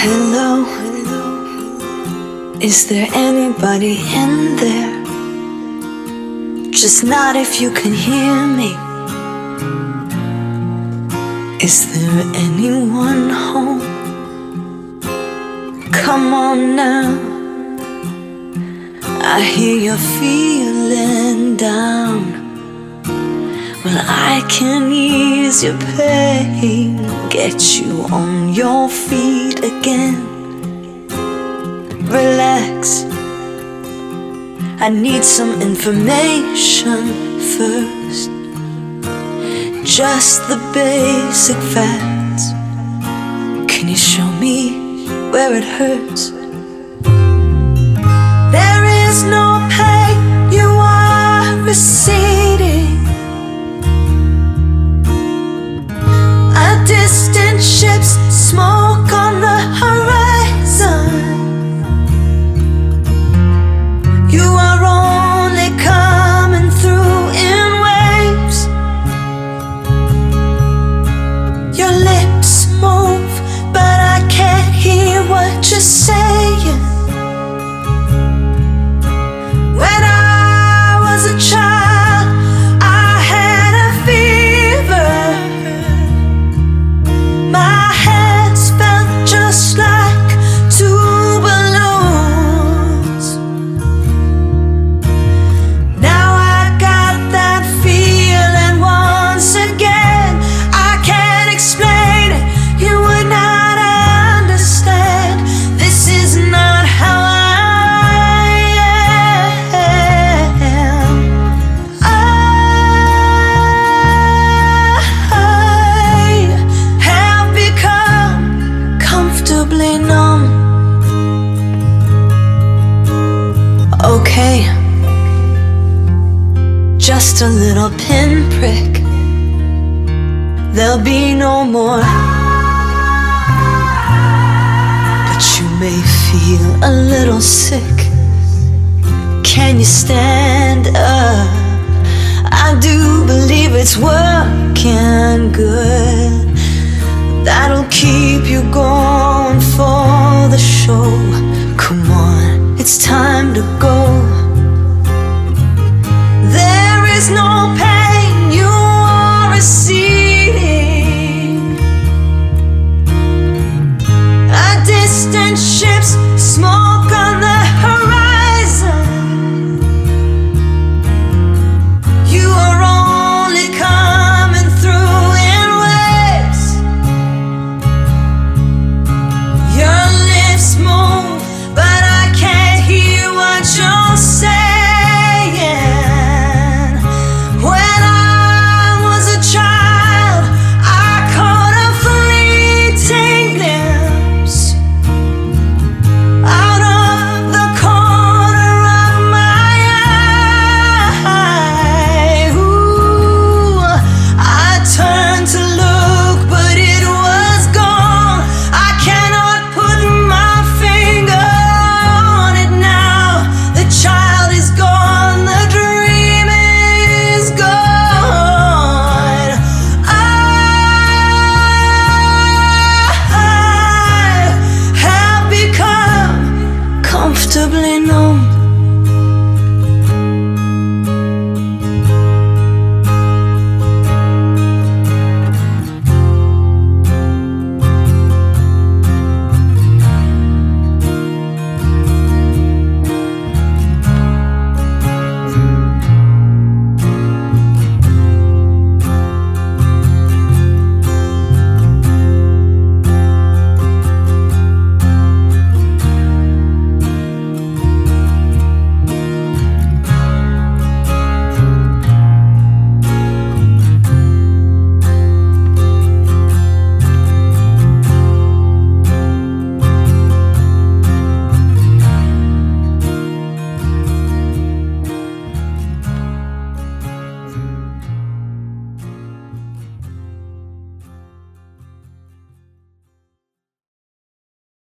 Hello, is there anybody in there? Just not if you can hear me. Is there anyone home? Come on now, I hear you're feeling down. Well, I can ease your pain, get you on your feet again. Relax, I need some information first. Just the basic facts. Can you show me where it hurts? There is no pain, you are receding. Distant ships, smoke on the horizon. You are only coming through in waves. Your lips move, but I can't hear what you're saying. When I was a child, I had a fever. My hands felt just like two balloons. Now I got that feeling once again. I can't explain it, you would not understand. This is not how I am. Comfortably numb. Okay, just a little pinprick. There'll be no more. But you may feel a little sick. Can you stand up? I do believe it's working good. That'll keep you going for the show. Come on, it's time to go. There is no pain, you are receding. A distant ship's small